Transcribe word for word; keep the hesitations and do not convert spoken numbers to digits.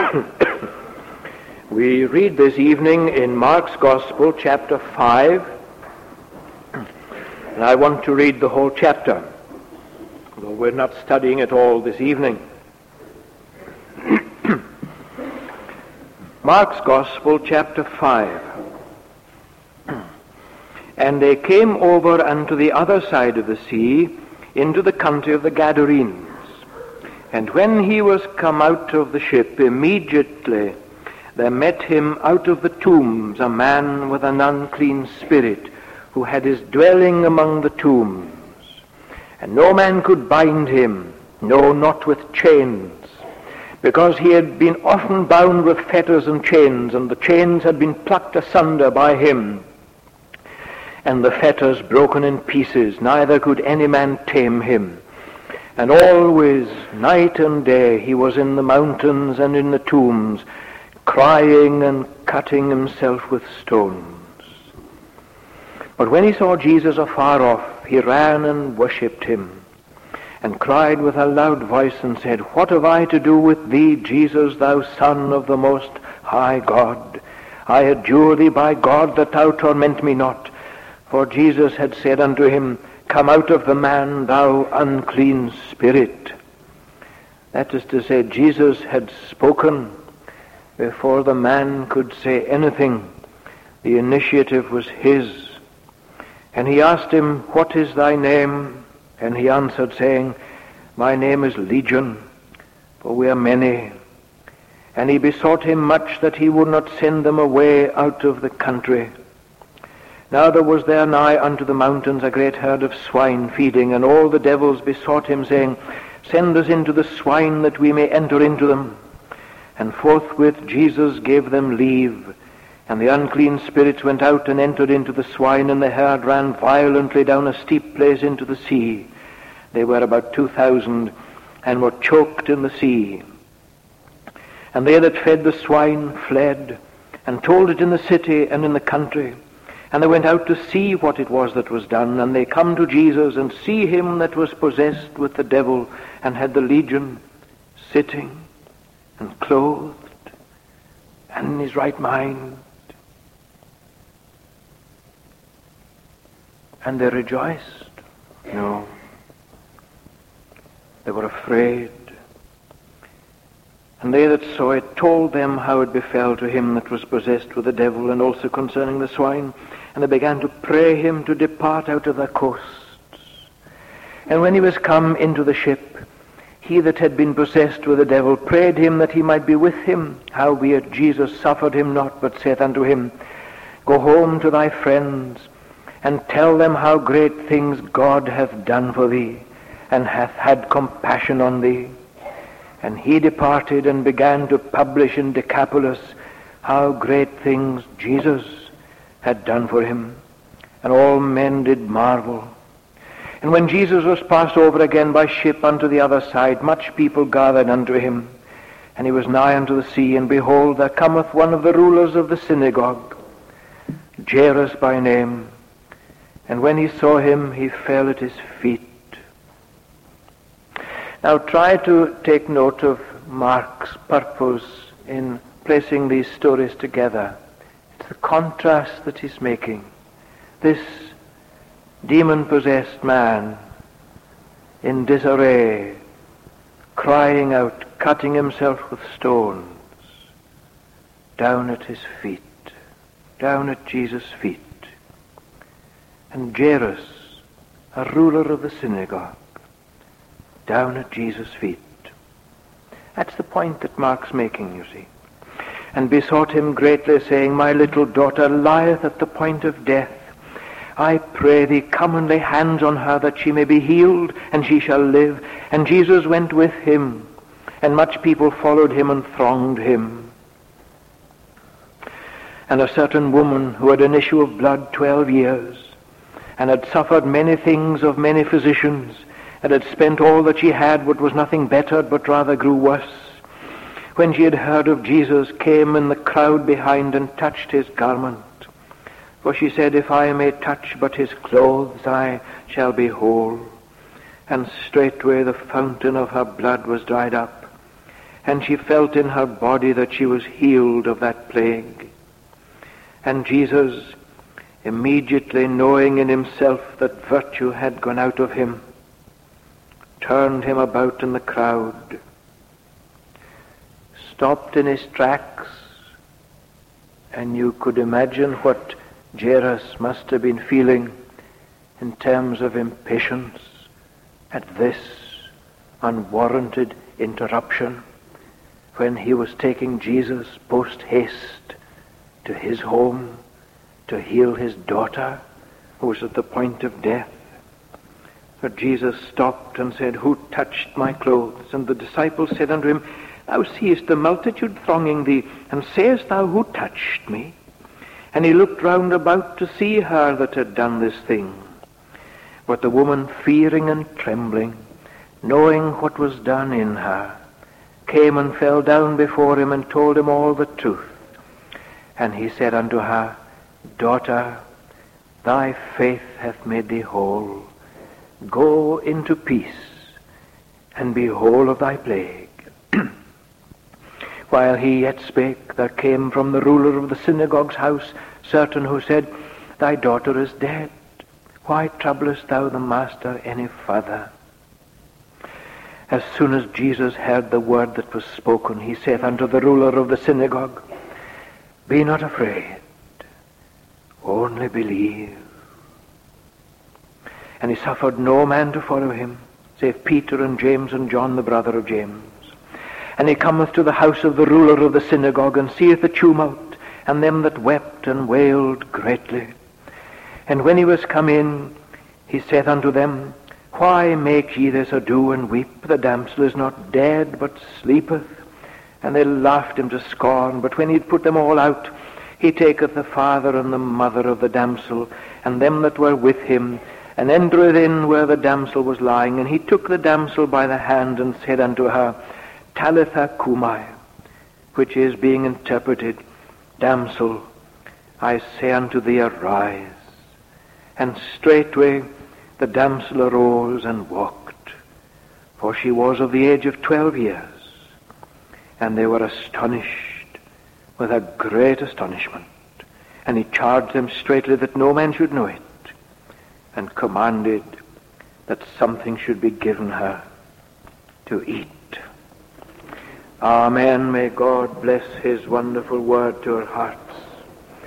We read this evening in Mark's Gospel, chapter five, and I want to read the whole chapter, though we're not studying it all this evening. Mark's Gospel, chapter five. And they came over unto the other side of the sea, into the country of the Gadarenes. And when he was come out of the ship, immediately there met him out of the tombs a man with an unclean spirit, who had his dwelling among the tombs. And no man could bind him, no, not with chains, because he had been often bound with fetters and chains, and the chains had been plucked asunder by him, and the fetters broken in pieces, neither could any man tame him. And always, night and day, he was in the mountains and in the tombs, crying and cutting himself with stones. But when he saw Jesus afar off, he ran and worshipped him, and cried with a loud voice and said, What have I to do with thee, Jesus, thou Son of the Most High God? I adjure thee by God that thou torment me not. For Jesus had said unto him, Come out of the man, thou unclean spirit. That is to say, Jesus had spoken before the man could say anything. The initiative was his. And he asked him, What is thy name? And he answered, saying, My name is Legion, for we are many. And he besought him much that he would not send them away out of the country. Now there was there nigh unto the mountains a great herd of swine feeding, and all the devils besought him, saying, Send us into the swine, that we may enter into them. And forthwith Jesus gave them leave, and the unclean spirits went out and entered into the swine, and the herd ran violently down a steep place into the sea. They were about two thousand, and were choked in the sea. And they that fed the swine fled, and told it in the city and in the country. And they went out to see what it was that was done. And they come to Jesus, and see him that was possessed with the devil, and had the legion, sitting and clothed, and in his right mind. And they rejoiced? No. They were afraid. And they that saw it told them how it befell to him that was possessed with the devil, and also concerning the swine. And they began to pray him to depart out of their coasts. And when he was come into the ship, he that had been possessed with the devil prayed him that he might be with him. Howbeit Jesus suffered him not, but saith unto him, Go home to thy friends, and tell them how great things God hath done for thee, and hath had compassion on thee. And he departed and began to publish in Decapolis how great things Jesus had done for him. And all men did marvel. And when Jesus was passed over again by ship unto the other side, much people gathered unto him. And he was nigh unto the sea, and behold, there cometh one of the rulers of the synagogue, Jairus by name. And when he saw him, he fell at his feet. Now try to take note of Mark's purpose in placing these stories together. It's the contrast that he's making. This demon-possessed man in disarray, crying out, cutting himself with stones, down at his feet, down at Jesus' feet. And Jairus, a ruler of the synagogue, down at Jesus' feet. That's the point that Mark's making, you see. And besought him greatly, saying, My little daughter lieth at the point of death. I pray thee, come and lay hands on her, that she may be healed, and she shall live. And Jesus went with him, and much people followed him and thronged him. And a certain woman who had an issue of blood twelve years, and had suffered many things of many physicians, and had spent all that she had, but was nothing bettered, but rather grew worse, when she had heard of Jesus, came in the crowd behind and touched his garment. For she said, If I may touch but his clothes, I shall be whole. And straightway the fountain of her blood was dried up. and she felt in her body that she was healed of that plague. And Jesus, immediately knowing in himself that virtue had gone out of him, turned him about in the crowd, stopped in his tracks, and you could imagine what Jairus must have been feeling in terms of impatience at this unwarranted interruption when he was taking Jesus post haste to his home to heal his daughter who was at the point of death. But Jesus stopped and said, "Who touched my clothes?" And the disciples said unto him, "Thou seest the multitude thronging thee, and sayest thou, Who touched me?" And he looked round about to see her that had done this thing. But the woman, fearing and trembling, knowing what was done in her, came and fell down before him and told him all the truth. And he said unto her, "Daughter, thy faith hath made thee whole. Go into peace, and be whole of thy plague." While he yet spake, there came from the ruler of the synagogue's house certain who said, "Thy daughter is dead. Why troublest thou the master any further?" As soon as Jesus heard the word that was spoken, he saith unto the ruler of the synagogue, "Be not afraid, only believe." And he suffered no man to follow him, save Peter and James and John the brother of James. And he cometh to the house of the ruler of the synagogue, and seeth the tumult, and them that wept and wailed greatly. And when he was come in, he saith unto them, "Why make ye this ado and weep? The damsel is not dead, but sleepeth." And they laughed him to scorn. But when he had put them all out, he taketh the father and the mother of the damsel, and them that were with him, and entereth in where the damsel was lying. And he took the damsel by the hand, and said unto her, "Talitha cumi," which is, being interpreted, "Damsel, I say unto thee, arise." And straightway the damsel arose and walked, for she was of the age of twelve years. And they were astonished with a great astonishment. And he charged them straitly that no man should know it, and commanded that something should be given her to eat. Amen. May God bless his wonderful word to our hearts.